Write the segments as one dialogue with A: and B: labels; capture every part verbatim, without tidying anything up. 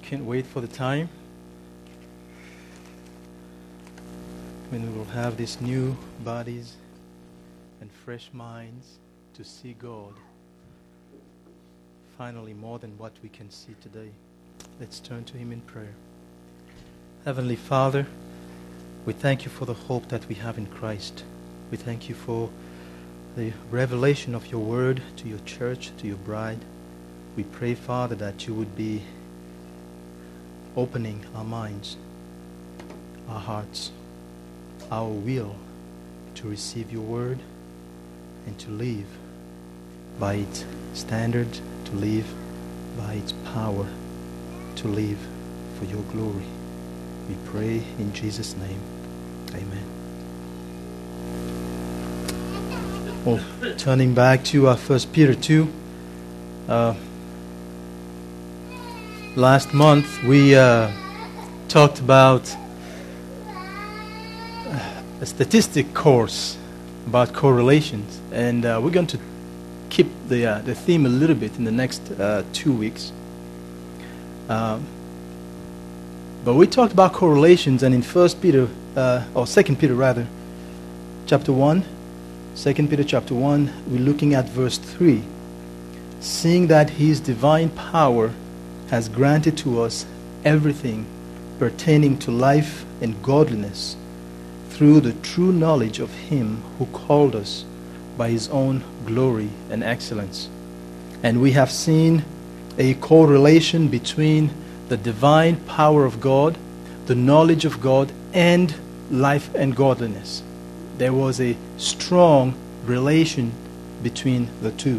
A: Can't wait for the time when we will have these new bodies and fresh minds to see God finally more than what we can see today. Let's turn to Him in prayer. Heavenly Father, we thank You for the hope that we have in Christ. We thank You for the revelation of Your word to Your church, to Your bride. We pray, Father, that You would be opening our minds, our hearts, our will to receive Your word and to live by its standard, to live by its power, to live for Your glory. We pray in Jesus' name. Amen. Well, turning back to uh, First Peter two. Uh, last month we uh, talked about a statistic course about correlations, and uh, we're going to keep the uh, the theme a little bit in the next uh, two weeks. Um, but we talked about correlations, and in First Peter uh, or Second Peter rather, chapter one, Second Peter chapter one, we're looking at verse three. Seeing that His divine power has granted to us everything pertaining to life and godliness through the true knowledge of Him who called us by His own glory and excellence. And we have seen a correlation between the divine power of God, the knowledge of God, and life and godliness. There was a strong relation between the two.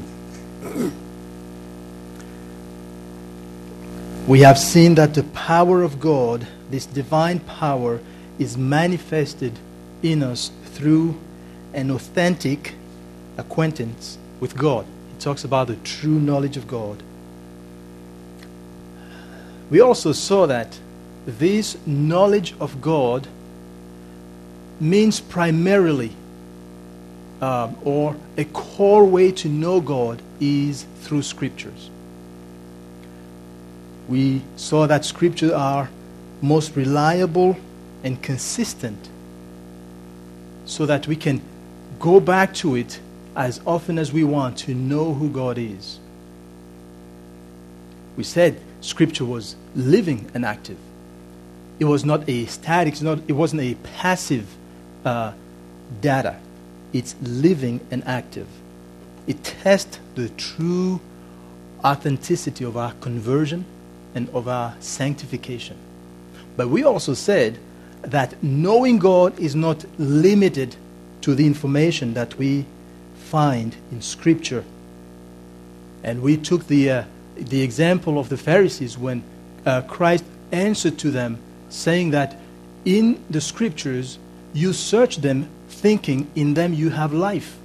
A: We have seen that the power of God, this divine power, is manifested in us through an authentic acquaintance with God. It talks about the true knowledge of God. We also saw that this knowledge of God means primarily, uh, or a core way to know God is through Scriptures. We saw that Scriptures are most reliable and consistent, so that we can go back to it as often as we want to know who God is. We said Scripture was living and active. It was not a static, it's not, it wasn't a passive uh, data. It's living and active. It tests the true authenticity of our conversion and of our sanctification. But we also said that knowing God is not limited to the information that we find in Scripture. And we took the uh, the example of the Pharisees when uh, Christ answered to them, saying that in the Scriptures you search them, thinking in them you have life.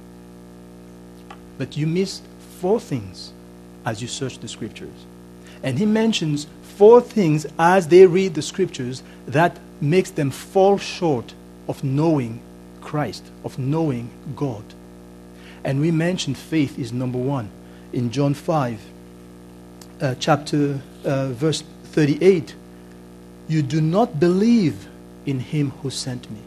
A: But you miss four things as you search the Scriptures. And he mentions four things as they read the Scriptures that makes them fall short of knowing Christ, of knowing God. And we mentioned faith is number one. In John five, uh, chapter, uh, verse thirty-eight, you do not believe in Him who sent me.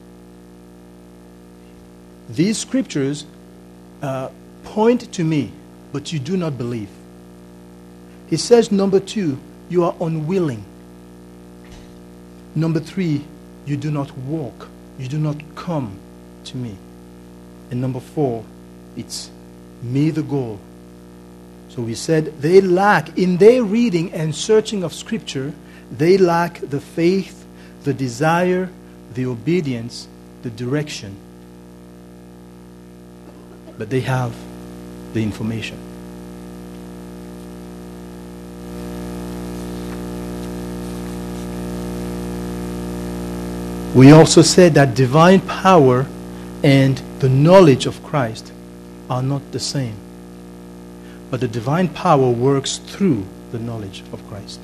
A: These Scriptures uh, point to me, but you do not believe. He says, number two, you are unwilling. Number three, you do not walk. You do not come to me. And number four, it's me the goal. So we said they lack, in their reading and searching of Scripture, they lack the faith, the desire, the obedience, the direction. But they have the information. We also said that divine power and the knowledge of Christ are not the same. But the divine power works through the knowledge of Christ.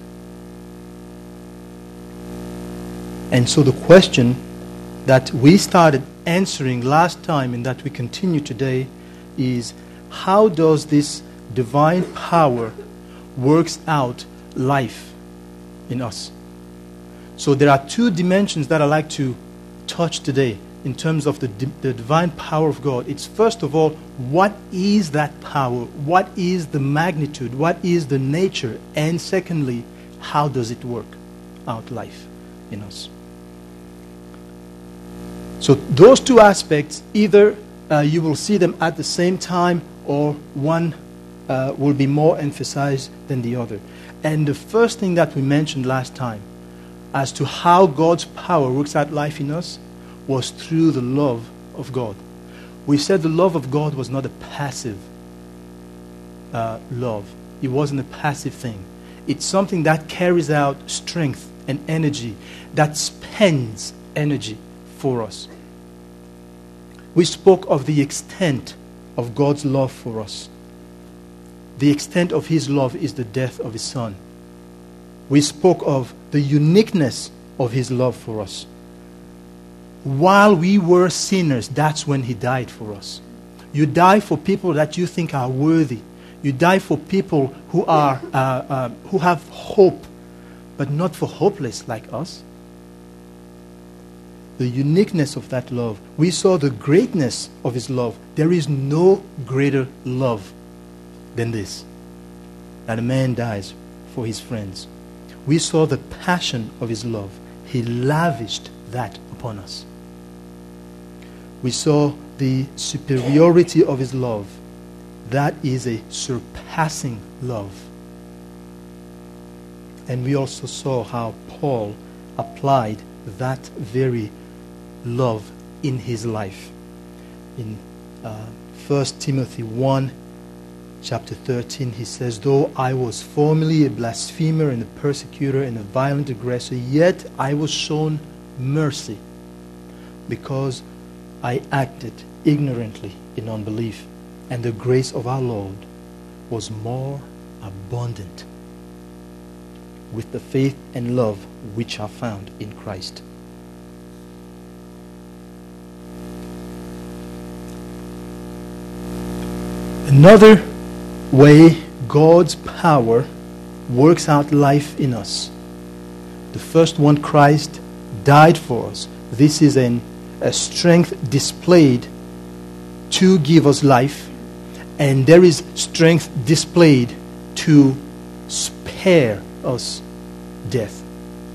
A: And so the question that we started answering last time and that we continue today is, how does this divine power works out life in us. So there are two dimensions that I like to touch today in terms of the, di- the divine power of God. It's first of all, what is that power? What is the magnitude? What is the nature? And secondly, how does it work out life in us? So those two aspects, either uh, you will see them at the same time, or one uh, will be more emphasized than the other. And the first thing that we mentioned last time as to how God's power works out life in us was through the love of God. We said the love of God was not a passive uh, love. It wasn't a passive thing. It's something that carries out strength and energy, that spends energy for us. We spoke of the extent of God's love for us. The extent of His love is the death of His Son. We spoke of the uniqueness of His love for us. While we were sinners, that's when He died for us. You die for people that you think are worthy. You die for people who are uh, uh, who have hope, but not for hopeless like us. The uniqueness of that love. We saw the greatness of His love. There is no greater love than this, that a man dies for his friends. We saw the passion of His love. He lavished that upon us. We saw the superiority of His love. That is a surpassing love. And we also saw how Paul applied that very love in his life. In uh, First Timothy one, chapter thirteen, he says, "Though I was formerly a blasphemer and a persecutor and a violent aggressor, yet I was shown mercy because I acted ignorantly in unbelief, and the grace of our Lord was more abundant with the faith and love which are found in Christ." Another way God's power works out life in us. The first one, Christ died for us. This is an, a strength displayed to give us life, and there is strength displayed to spare us death.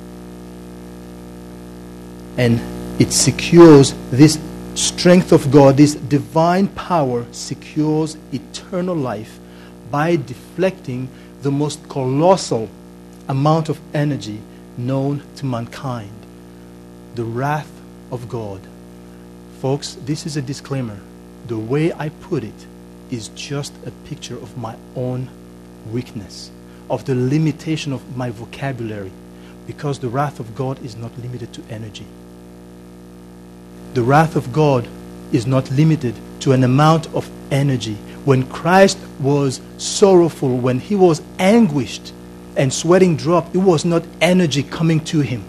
A: And it secures this strength of God, this divine power secures eternal life by deflecting the most colossal amount of energy known to mankind, the wrath of God. Folks, this is a disclaimer. The way I put it is just a picture of my own weakness, of the limitation of my vocabulary, because the wrath of God is not limited to energy. The wrath of God is not limited to an amount of energy. When Christ was sorrowful, when He was anguished and sweating drops, it was not energy coming to Him.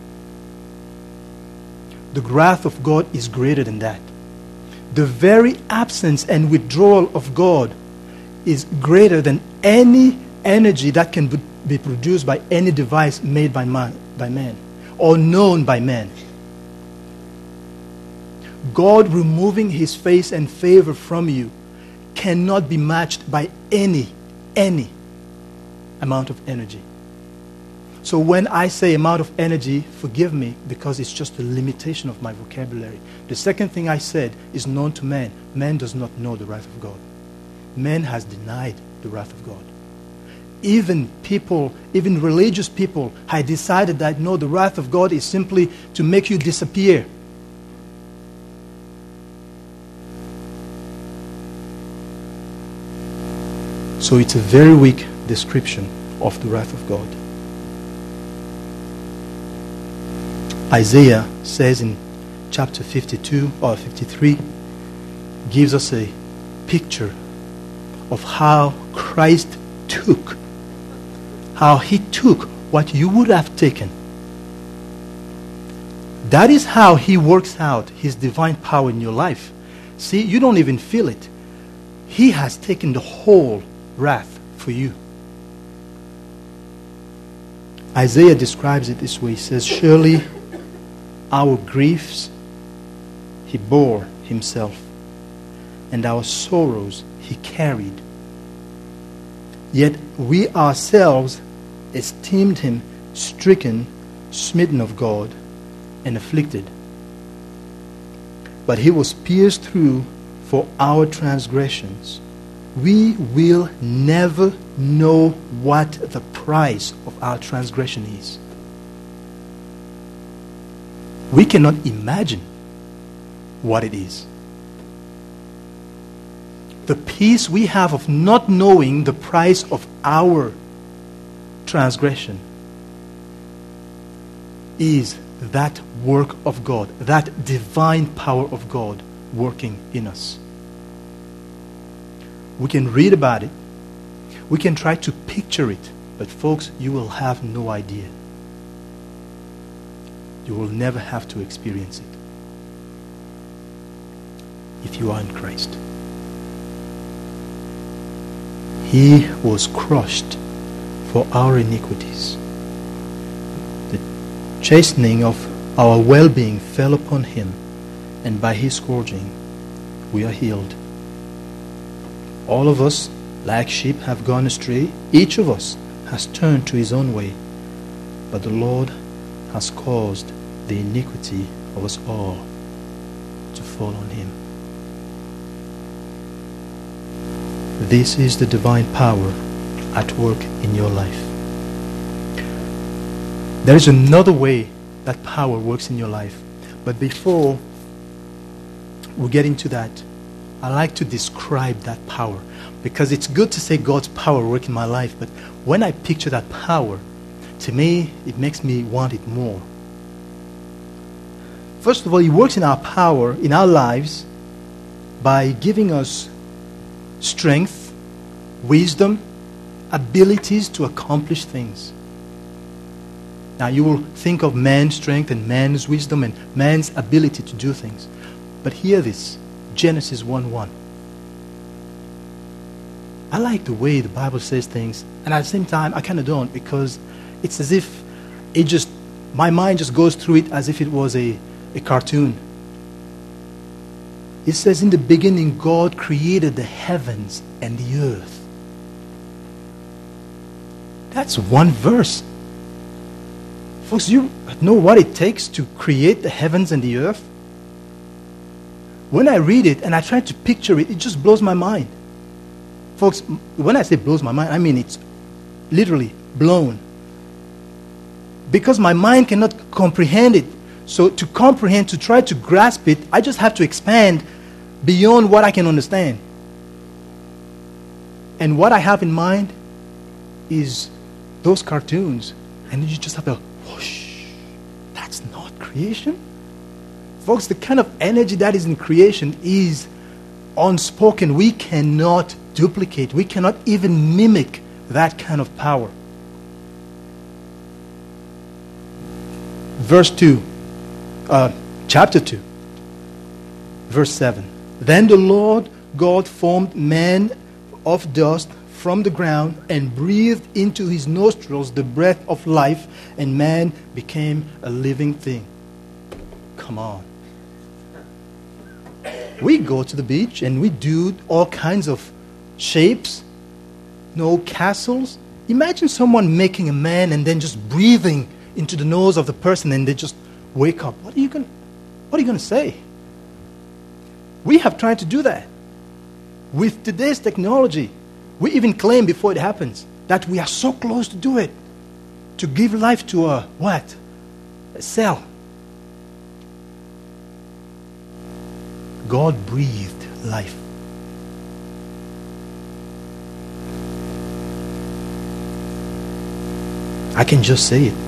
A: The wrath of God is greater than that. The very absence and withdrawal of God is greater than any energy that can be produced by any device made by man, by man or known by man. God removing His face and favor from you cannot be matched by any, any amount of energy. So when I say amount of energy, forgive me, because it's just a limitation of my vocabulary. The second thing I said is known to man. Man does not know the wrath of God. Man has denied the wrath of God. Even people, even religious people, had decided that no, the wrath of God is simply to make you disappear. So it's a very weak description of the wrath of God. Isaiah says in chapter fifty-two or fifty-three, gives us a picture of how Christ took, how He took what you would have taken. That is how He works out His divine power in your life. See, you don't even feel it. He has taken the whole wrath for you. Isaiah describes it this way. He says, surely our griefs he bore himself, and our sorrows he carried. Yet we ourselves esteemed him stricken, smitten of God, and afflicted. But he was pierced through for our transgressions. We will never know what the price of our transgression is. We cannot imagine what it is. The peace we have of not knowing the price of our transgression is that work of God, that divine power of God working in us. We can read about it. We can try to picture it. But folks, you will have no idea. You will never have to experience it if you are in Christ. He was crushed for our iniquities. The chastening of our well-being fell upon him, and by his scourging we are healed. All of us, like sheep, have gone astray. Each of us has turned to his own way. But the Lord has caused the iniquity of us all to fall on him. This is the divine power at work in your life. There is another way that power works in your life. But before we get into that, I like to describe that power, because it's good to say God's power work in my life, but when I picture that power, to me, it makes me want it more. First of all, He works in our power, in our lives, by giving us strength, wisdom, abilities to accomplish things. Now, you will think of man's strength and man's wisdom and man's ability to do things. But hear this. Genesis one one. I like the way the Bible says things, and at the same time I kind of don't, because it's as if it just, my mind just goes through it as if it was a, a cartoon. It says, in the beginning God created the heavens and the earth. That's one verse. Folks, you know what it takes to create the heavens and the earth? When I read it and I try to picture it, it just blows my mind. Folks, when I say blows my mind, I mean it's literally blown. Because my mind cannot comprehend it. So to comprehend, to try to grasp it, I just have to expand beyond what I can understand. And what I have in mind is those cartoons. And you just have to, whoosh, that's not creation? Folks, the kind of energy that is in creation is unspoken. We cannot duplicate. We cannot even mimic that kind of power. Verse two, uh, chapter two, verse seven. Then the Lord God formed man of dust from the ground and breathed into his nostrils the breath of life, and man became a living thing. Come on. We go to the beach and we do all kinds of shapes, no castles. Imagine someone making a man and then just breathing into the nose of the person and they just wake up. What are you going what are you going to say? We have tried to do that. With today's technology, we even claim before it happens that we are so close to do it. To give life to a what? A cell. God breathed life. I can just say it.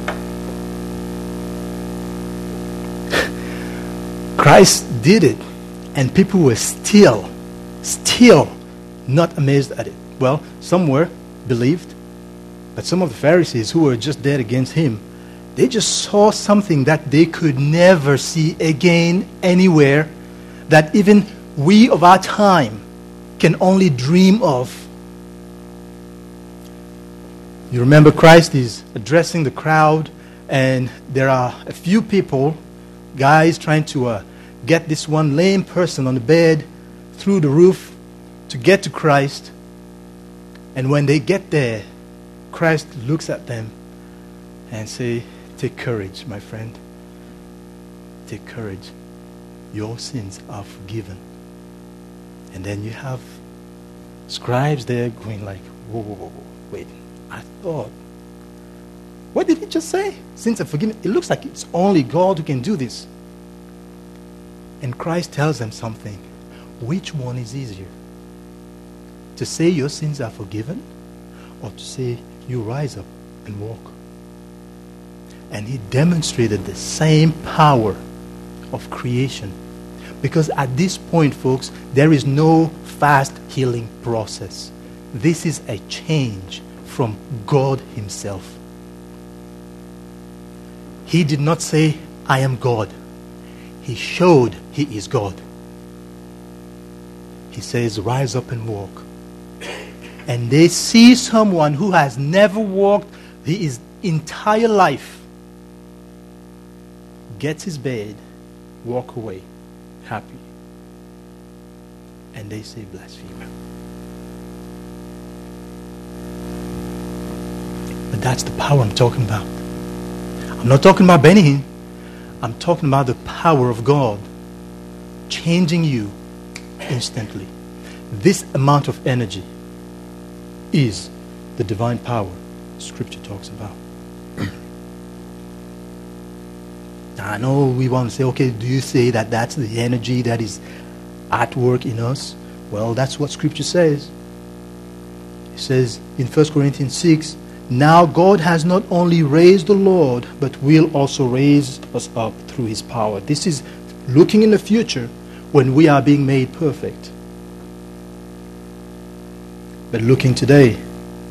A: Christ did it, and people were still, still not amazed at it. Well, some were believed, but some of the Pharisees who were just dead against him, they just saw something that they could never see again anywhere, that even we of our time can only dream of. You remember Christ is addressing the crowd, and there are a few people, guys, trying to uh, get this one lame person on the bed through the roof to get to Christ. And when they get there, Christ looks at them and say, take courage, my friend. Take courage. Your sins are forgiven. And then you have scribes there going like, whoa, whoa, whoa, whoa. Wait, I thought, what did he just say? Sins are forgiven. It looks like it's only God who can do this. And Christ tells them something. Which one is easier? To say your sins are forgiven, or to say you rise up and walk? And he demonstrated the same power of creation. Because at this point, folks, there is no fast healing process. This is a change from God himself. He did not say, I am God. He showed he is God. He says, rise up and walk. And they see someone who has never walked his entire life, gets his bed, walk away, happy. And they say, blasphemer. But that's the power I'm talking about. I'm not talking about Benny Hinn. I'm talking about the power of God changing you instantly. This amount of energy is the divine power Scripture talks about. I know we want to say, okay, do you say that that's the energy that is at work in us? Well, that's what Scripture says. It says in First Corinthians six, now God has not only raised the Lord, but will also raise us up through his power. This is looking in the future when we are being made perfect. But looking today,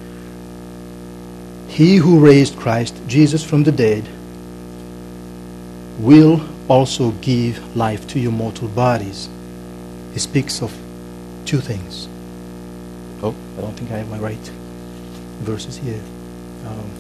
A: he who raised Christ Jesus from the dead will also give life to your mortal bodies. He speaks of two things. Oh, I don't think I have my right verses here. Um,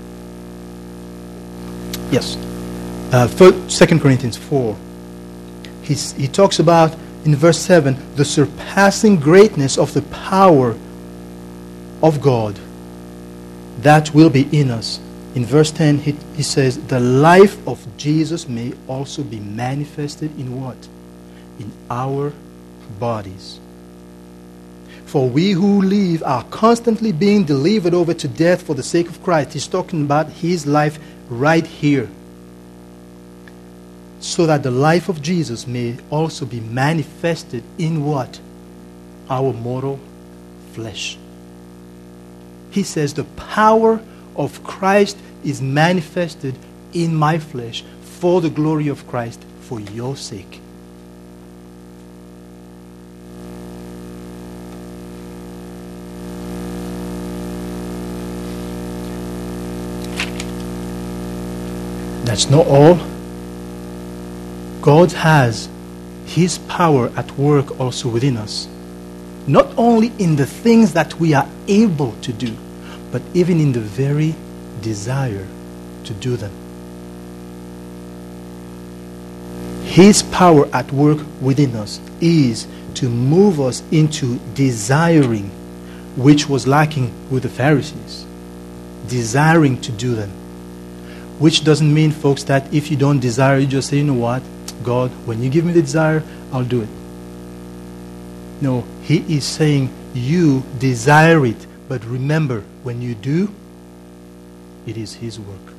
A: yes. Uh, Second Corinthians four. He's, he talks about, in verse seven, the surpassing greatness of the power of God that will be in us. In verse ten, he, he says, the life of Jesus may also be manifested in what? In our bodies. For we who live are constantly being delivered over to death for the sake of Christ. He's talking about his life right here. So that the life of Jesus may also be manifested in what? Our mortal flesh. He says the power of Christ is manifested in my flesh for the glory of Christ, for your sake. That's not all. God has his power at work also within us. Not only in the things that we are able to do, but even in the very desire to do them. His power at work within us is to move us into desiring, which was lacking with the Pharisees. Desiring to do them. Which doesn't mean, folks, that if you don't desire, you just say, you know what, God, when you give me the desire, I'll do it. No, he is saying you desire it, but remember, when you do, it is his work.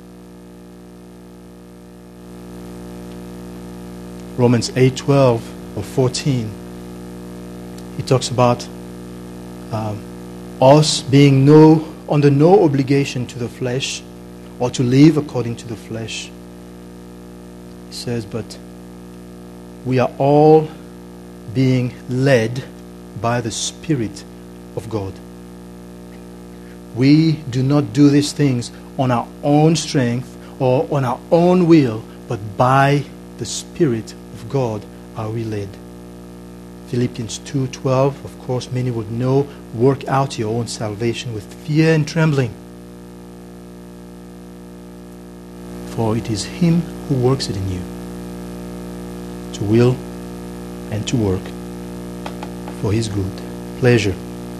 A: Romans eight twelve or fourteen, he talks about um, us being no under no obligation to the flesh, or to live according to the flesh. He says, but we are all being led by the Spirit of God. We do not do these things on our own strength or on our own will, but by the Spirit of God are we led. Philippians two twelve, of course, many would know, work out your own salvation with fear and trembling. For it is him who works it in you, to will and to work for his good pleasure.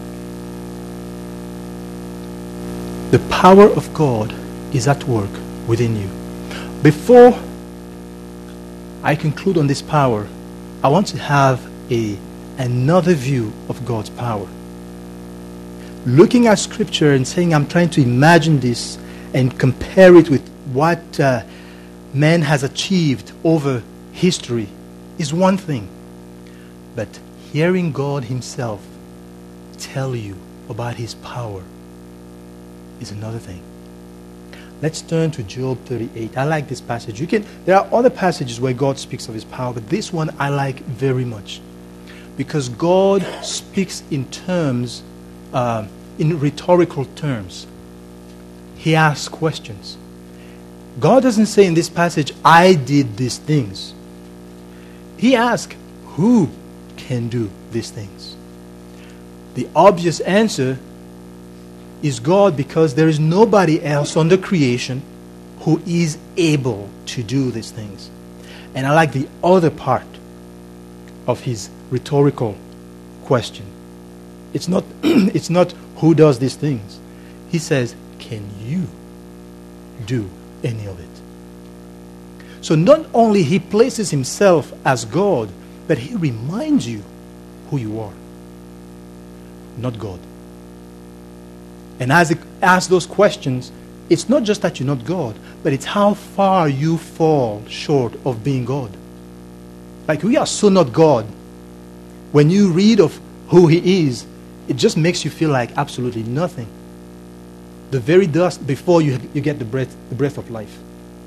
A: The power of God is at work within you. Before I conclude on this power, I want to have a another view of God's power. Looking at Scripture and saying, I'm trying to imagine this and compare it with what uh, man has achieved over history is one thing. But hearing God himself tell you about his power is another thing. Let's turn to Job thirty-eight. I like this passage. You can. There are other passages where God speaks of his power, but this one I like very much. Because God speaks in terms, uh, in rhetorical terms. He asks questions. God doesn't say in this passage, I did these things. He asks, who can do these things? The obvious answer is God, because there is nobody else under creation who is able to do these things. And I like the other part of his rhetorical question. It's not, it's not who does these things. He says, can you do any of it? So not only he places himself as God, but he reminds you who you are, not God. And as he asks those questions, it's not just that you're not God, but it's how far you fall short of being God. Like, we are so not God. When you read of who he is, it just makes you feel like absolutely nothing. The very dust before you, you get the breath, the breath of life.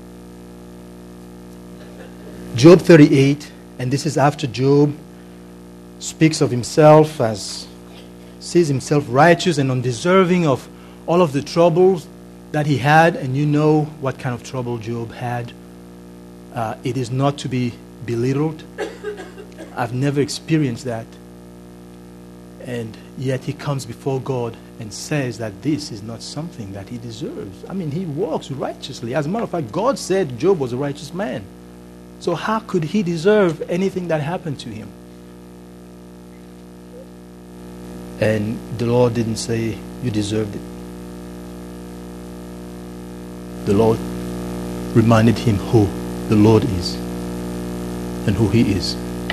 A: Job thirty-eight, and this is after Job speaks of himself as, sees himself righteous and undeserving of all of the troubles that he had, and you know what kind of trouble Job had. Uh, it is not to be belittled. I've never experienced that. And yet he comes before God and says that this is not something that he deserves. I mean, he walks righteously. As a matter of fact, God said Job was a righteous man. So how could he deserve anything that happened to him? And the Lord didn't say, you deserved it. The Lord reminded him who the Lord is and who he is.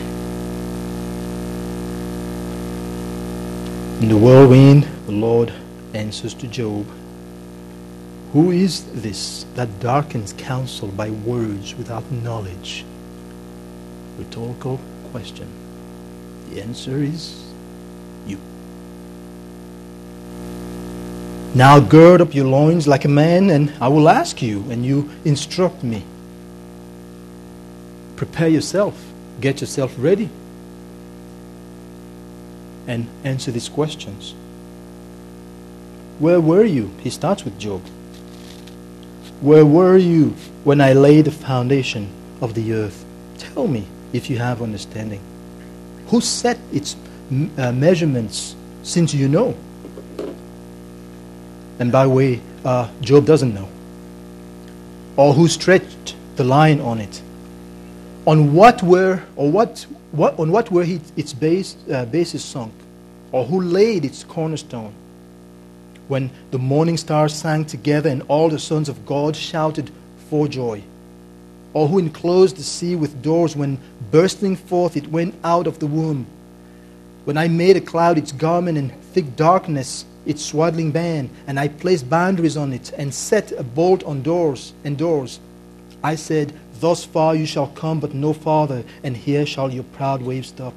A: In the whirlwind, the Lord answers to Job, who is this that darkens counsel by words without knowledge? Rhetorical question. The answer is you. Now gird up your loins like a man, and I will ask you, and you instruct me. Prepare yourself. Get yourself ready. And answer these questions. Where were you? He starts with Job. Where were you when I laid the foundation of the earth? Tell me if you have understanding. Who set its uh, measurements, since you know? And by the way, uh, Job doesn't know. Or who stretched the line on it? On what were, or what, what on what were he, its base, uh, bases sunk? Or who laid its cornerstone? When the morning stars sang together and all the sons of God shouted for joy? Or who enclosed the sea with doors when bursting forth it went out of the womb? When I made a cloud its garment and thick darkness its swaddling band, and I placed boundaries on it and set a bolt on doors and doors. I said, thus far you shall come, but no farther, and here shall your proud wave stop.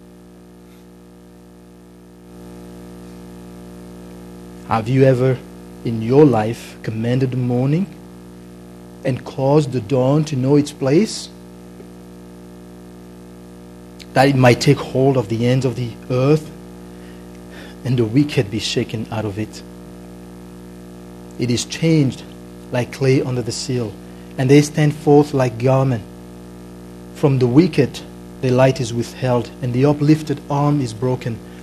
A: Have you ever in your life commanded the morning and caused the dawn to know its place, that it might take hold of the ends of the earth and the wicked be shaken out of it? It is changed like clay under the seal, and they stand forth like garment. From the wicked the light is withheld, and the uplifted arm is broken.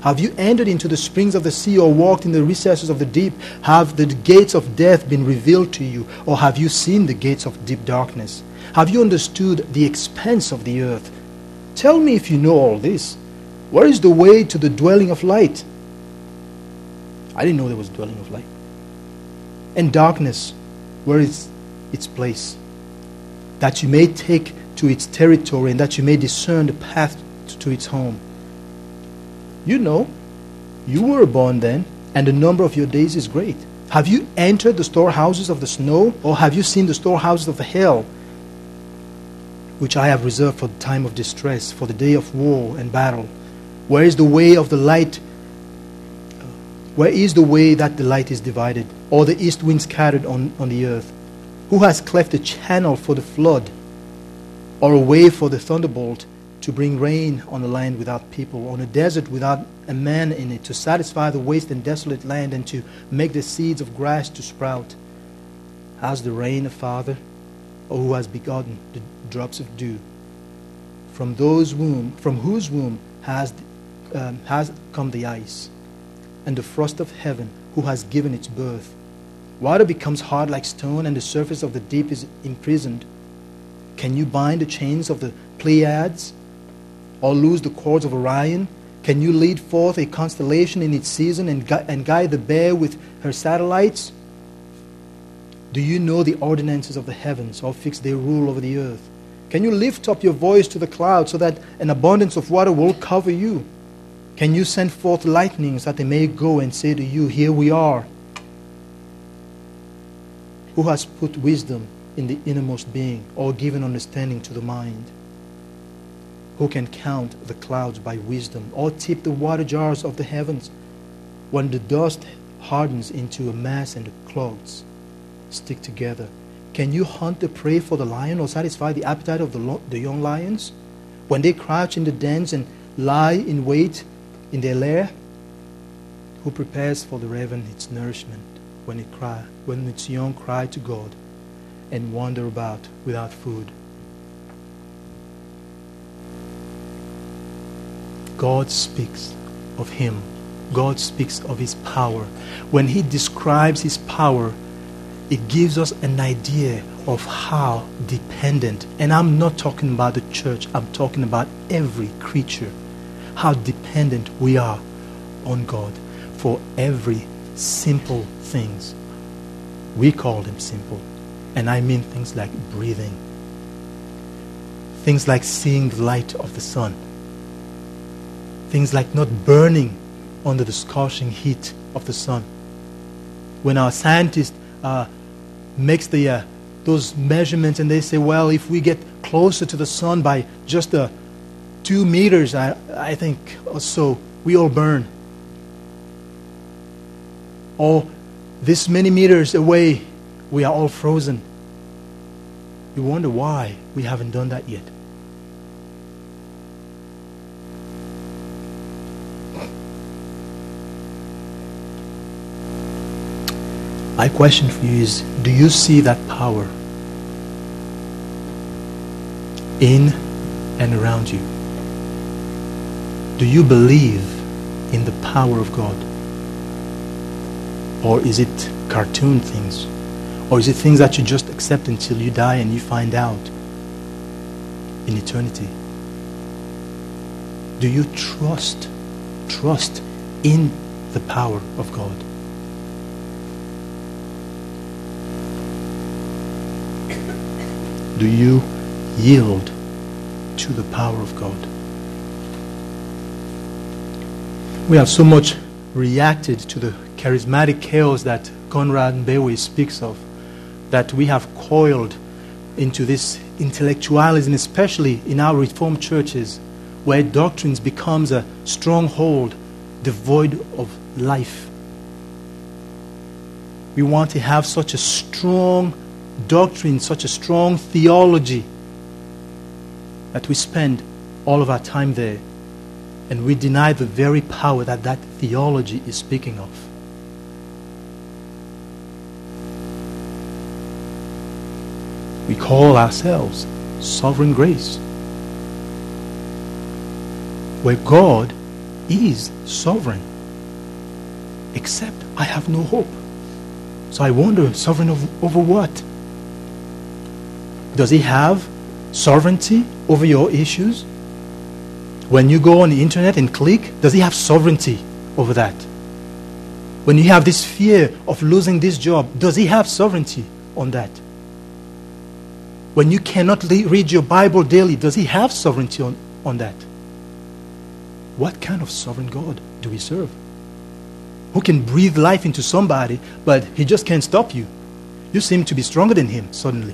A: Have you entered into the springs of the sea or walked in the recesses of the deep? Have the gates of death been revealed to you, or have you seen the gates of deep darkness? Have you understood the expanse of the earth? Tell me if you know all this. Where is the way to the dwelling of light? I didn't know there was a dwelling of light. And darkness, where is its place? That you may take to its territory and that you may discern the path to its home. You know, you were born then, and the number of your days is great. Have you entered the storehouses of the snow, or have you seen the storehouses of the hell, which I have reserved for the time of distress, for the day of war and battle? Where is the way of the light? Where is the way that the light is divided, or the east wind scattered on, on the earth? Who has cleft a channel for the flood, or a way for the thunderbolt, to bring rain on a land without people, on a desert without a man in it, to satisfy the waste and desolate land, and to make the seeds of grass to sprout? Has the rain a father, or who has begotten the drops of dew? From those womb, from whose womb has um, has come the ice, and the frost of heaven, who has given its birth? Water becomes hard like stone, and the surface of the deep is imprisoned. Can you bind the chains of the Pleiades, or loose the cords of Orion? Can you lead forth a constellation in its season and, gu- and guide the bear with her satellites? Do you know the ordinances of the heavens, or fix their rule over the earth? Can you lift up your voice to the clouds so that an abundance of water will cover you? Can you send forth lightnings that they may go and say to you, here we are? Who has put wisdom in the innermost being, or given understanding to the mind? Who can count the clouds by wisdom, or tip the water jars of the heavens? When the dust hardens into a mass and the clouds stick together, can you hunt the prey for the lion, or satisfy the appetite of the, lo- the young lions? When they crouch in the dens and lie in wait in their lair, who prepares for the raven its nourishment when it cry, when its young cry to God and wander about without food? God speaks of Him. God speaks of His power. When He describes His power, it gives us an idea of how dependent, and I'm not talking about the church, I'm talking about every creature, how dependent we are on God for every simple things. We call them simple, and I mean things like breathing, things like seeing the light of the sun, things like not burning under the scorching heat of the sun. When our scientists uh, makes the uh, those measurements, and they say, well, if we get closer to the sun by just uh, two meters, I, I think, or so, we all burn. Or this many meters away, we are all frozen. You wonder why we haven't done that yet. My question for you is, do you see that power in and around you? Do you believe in the power of God? Or is it cartoon things? Or is it things that you just accept until you die and you find out in eternity? Do you trust, trust in the power of God? Do you yield to the power of God? We have so much reacted to the charismatic chaos that Conrad Mbewe speaks of, that we have coiled into this intellectualism, especially in our Reformed churches, where doctrines becomes a stronghold devoid of life. We want to have such a strong doctrine, such a strong theology, that we spend all of our time there, and we deny the very power that that theology is speaking of. We call ourselves sovereign grace, where God is sovereign. Except I have no hope. So I wonder, sovereign over, over what? Does he have sovereignty over your issues? When you go on the internet and click, does he have sovereignty over that? When you have this fear of losing this job, does he have sovereignty on that? When you cannot le- read your Bible daily, does he have sovereignty on, on that? What kind of sovereign God do we serve? Who can breathe life into somebody, but he just can't stop you? You seem to be stronger than him suddenly.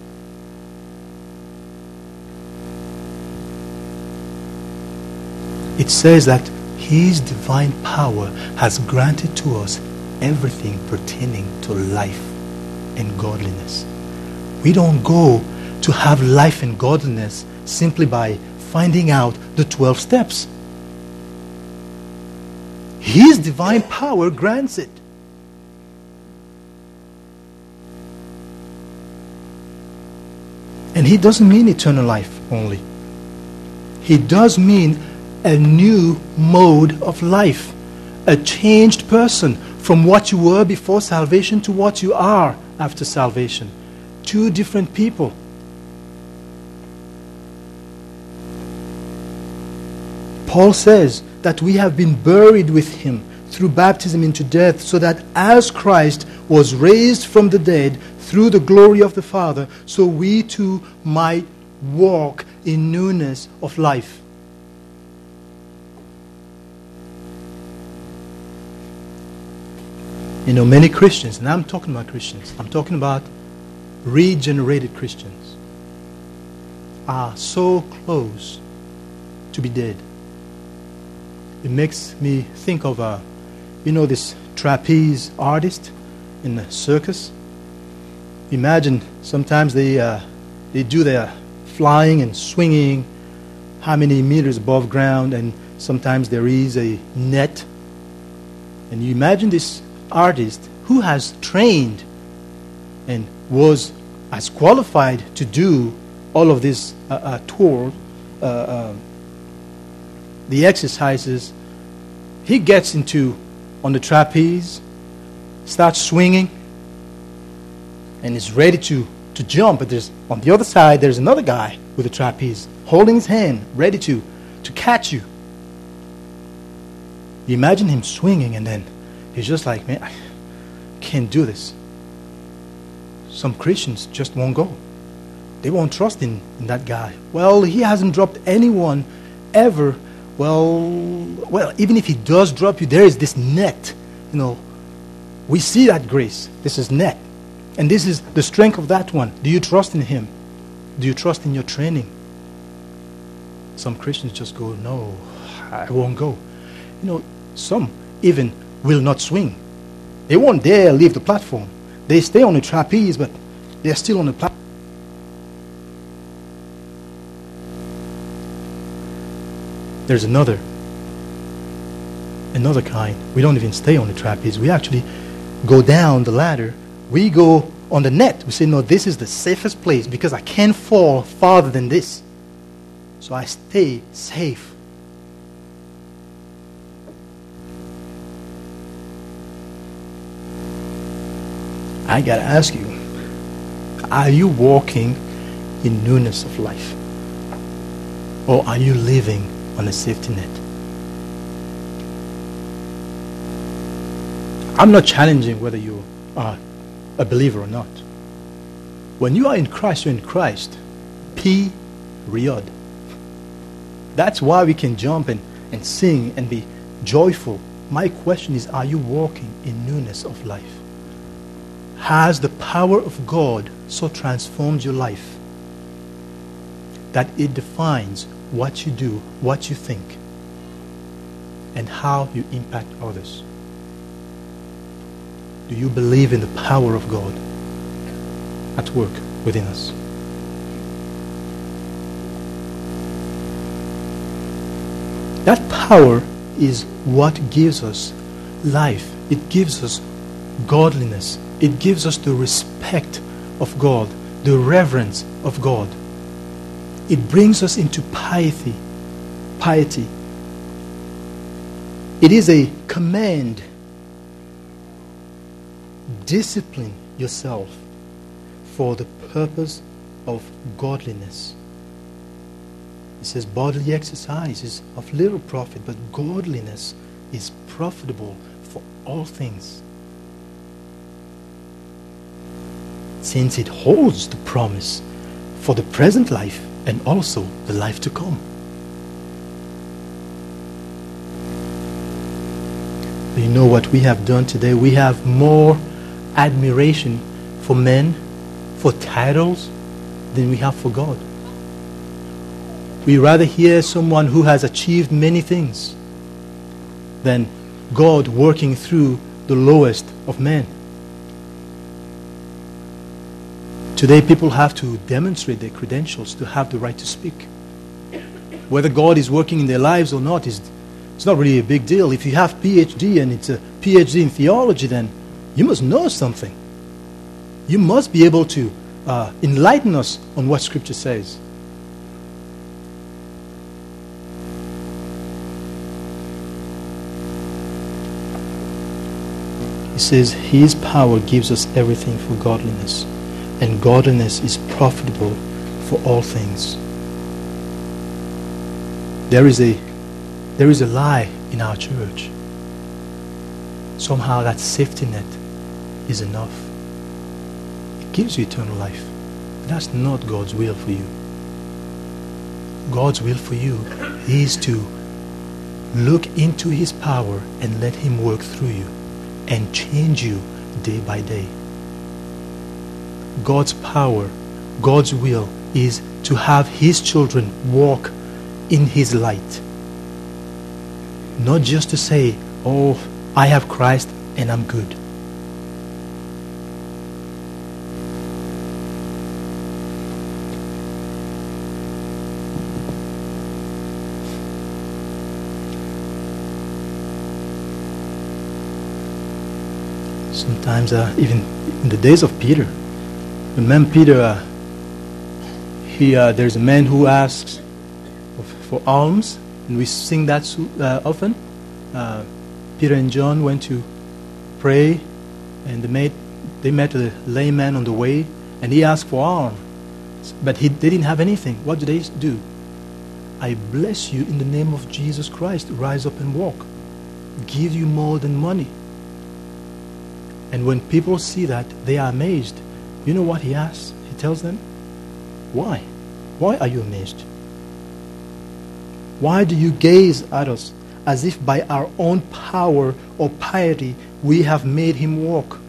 A: It says that his divine power has granted to us everything pertaining to life and godliness. We don't go to have life and godliness simply by finding out the twelve steps. His divine power grants it. And he doesn't mean eternal life only. He does mean a new mode of life, a changed person from what you were before salvation to what you are after salvation. Two different people. Paul says that we have been buried with him through baptism into death, so that as Christ was raised from the dead through the glory of the Father, so we too might walk in newness of life. You know, many Christians, and I'm talking about Christians, I'm talking about regenerated Christians, are so close to be dead. It makes me think of, uh, you know, this trapeze artist in the circus. Imagine sometimes they uh, they do their flying and swinging how many meters above ground, and sometimes there is a net. And you imagine this artist who has trained and was as qualified to do all of this uh, uh, tour, uh, uh, the exercises. He gets into on the trapeze, starts swinging, and is ready to, to jump. But there's on the other side, there's another guy with a trapeze holding his hand, ready to, to catch you. You imagine him swinging, and then he's just like, man, I can't do this. Some Christians just won't go. They won't trust in, in that guy. Well, he hasn't dropped anyone ever. Well, well, even if he does drop you, there is this net. You know, we see that grace. This is net. And this is the strength of that one. Do you trust in him? Do you trust in your training? Some Christians just go, no, I won't go. You know, some even will not swing. They won't dare leave the platform. They stay on the trapeze, but they're still on the platform. There's another, another kind. We don't even stay on the trapeze. We actually go down the ladder. We go on the net. We say, no, this is the safest place because I can't fall farther than this. So I stay safe. I got to ask you, are you walking in newness of life? Or are you living on a safety net? I'm not challenging whether you are a believer or not. When you are in Christ, you're in Christ. Period. That's why we can jump and, and sing and be joyful. My question is, are you walking in newness of life? Has the power of God so transformed your life that it defines what you do, what you think, and how you impact others? Do you believe in the power of God at work within us? That power is what gives us life. It gives us godliness. It gives us the respect of God, the reverence of God. It brings us into piety. Piety. It is a command. Discipline yourself for the purpose of godliness. It says bodily exercise is of little profit, but godliness is profitable for all things, since it holds the promise for the present life and also the life to come. You know what we have done today? We have more admiration for men, for titles, than we have for God. We rather hear someone who has achieved many things than God working through the lowest of men. Today people have to demonstrate their credentials to have the right to speak. Whether God is working in their lives or not is it's not really a big deal. If you have PhD and it's a PhD in theology, then you must know something. You must be able to uh, enlighten us on what Scripture says. He says, His power gives us everything for godliness, and godliness is profitable for all things. There is a there is a lie in our church. Somehow that safety net is enough. It gives you eternal life. But that's not God's will for you. God's will for you is to look into His power and let Him work through you and change you day by day. God's power, God's will is to have His children walk in His light. Not just to say, oh, I have Christ and I'm good. Sometimes, uh, even in the days of Peter, remember Peter, uh, he, uh, there's a man who asks for alms, and we sing that uh, often. Uh, Peter and John went to pray, and they met, they met a lame man on the way, and he asked for alms, but he, they didn't have anything. What did they do? I bless you in the name of Jesus Christ. Rise up and walk. Give you more than money. And when people see that, they are amazed. You know what he asks? He tells them, why? Why are you amazed? Why do you gaze at us as if by our own power or piety we have made him walk?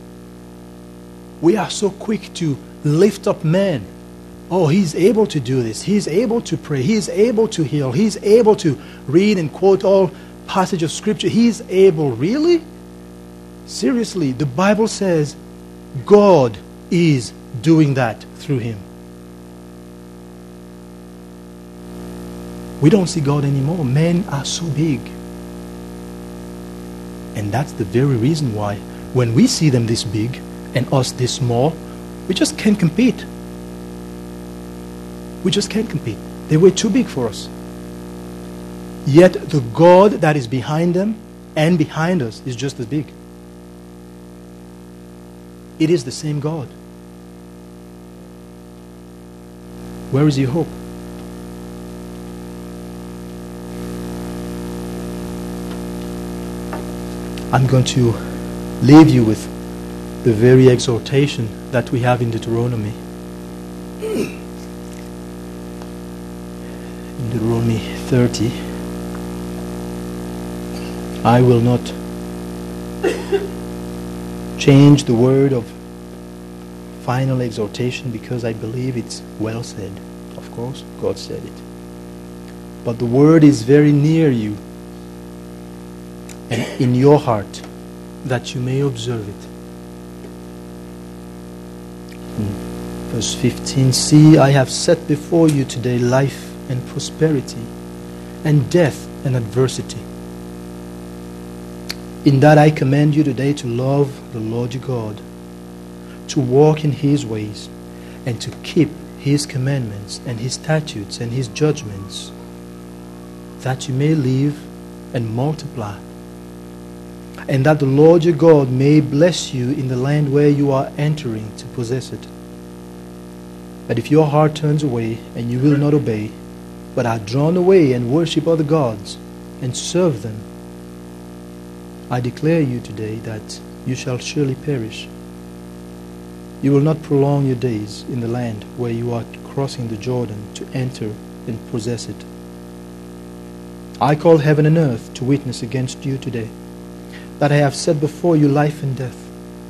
A: We are so quick to lift up men. Oh, he's able to do this. He's able to pray. He's able to heal. He's able to read and quote all passages of Scripture. He's able. Really? Seriously, the Bible says God is doing that through him. We don't see God anymore. Men are so big. And that's the very reason why when we see them this big and us this small, we just can't compete. We just can't compete. They were too big for us. Yet the God that is behind them and behind us is just as big. It is the same God. Where is your hope? I'm going to leave you with the very exhortation that we have in Deuteronomy. In Deuteronomy thirty, I will not change the word of final exhortation because I believe it's well said. Of course, God said it. But the word is very near you and in your heart, that you may observe it. In verse fifteen, see, I have set before you today life and prosperity, and death and adversity. In that I command you today to love the Lord your God, to walk in his ways, and to keep his commandments and his statutes and his judgments, that you may live and multiply. And that the Lord your God may bless you in the land where you are entering to possess it. But if your heart turns away and you will not obey, but are drawn away and worship other gods and serve them, I declare you today that you shall surely perish. You will not prolong your days in the land where you are crossing the Jordan to enter and possess it. I call heaven and earth to witness against you today that I have set before you life and death,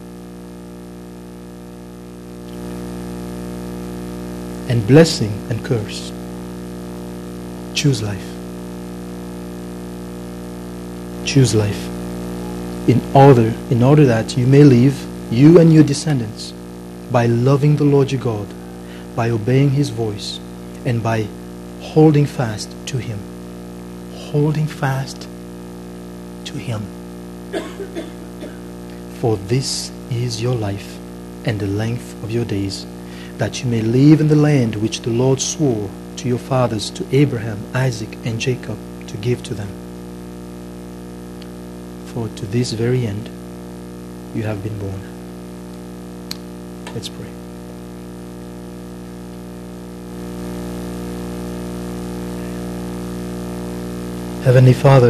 A: and blessing and curse. Choose life. Choose life in order, in order that you may live, you and your descendants, by loving the Lord your God, by obeying His voice, and by holding fast to Him. Holding fast to Him. For this is your life and the length of your days, that you may live in the land which the Lord swore to your fathers, to Abraham, Isaac, and Jacob, to give to them. For to this very end you have been born. Let's pray. Heavenly Father,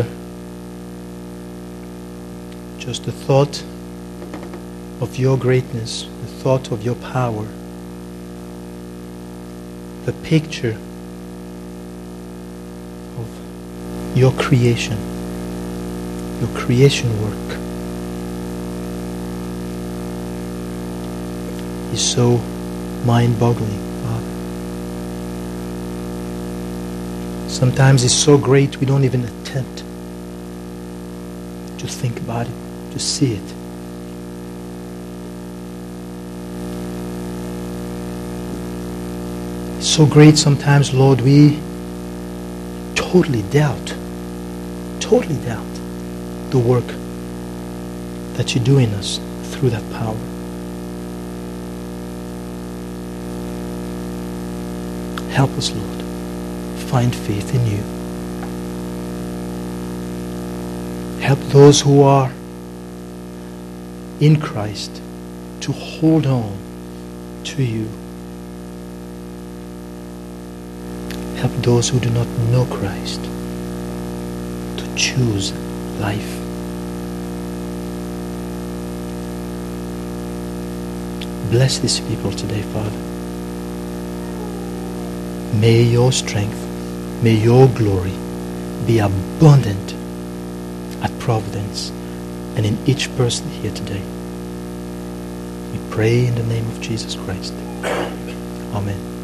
A: just the thought of your greatness, the thought of your power, the picture of your creation, your creation work, is so mind-boggling, Father. Sometimes it's so great we don't even attempt to think about it, to see it. It's so great sometimes, Lord, we totally doubt, totally doubt the work that you do in us through that power. Help us, Lord, find faith in you. Help those who are in Christ to hold on to you. Help those who do not know Christ to choose life. Bless these people today, Father. May your strength, may your glory be abundant at Providence and in each person here today. We pray in the name of Jesus Christ. Amen.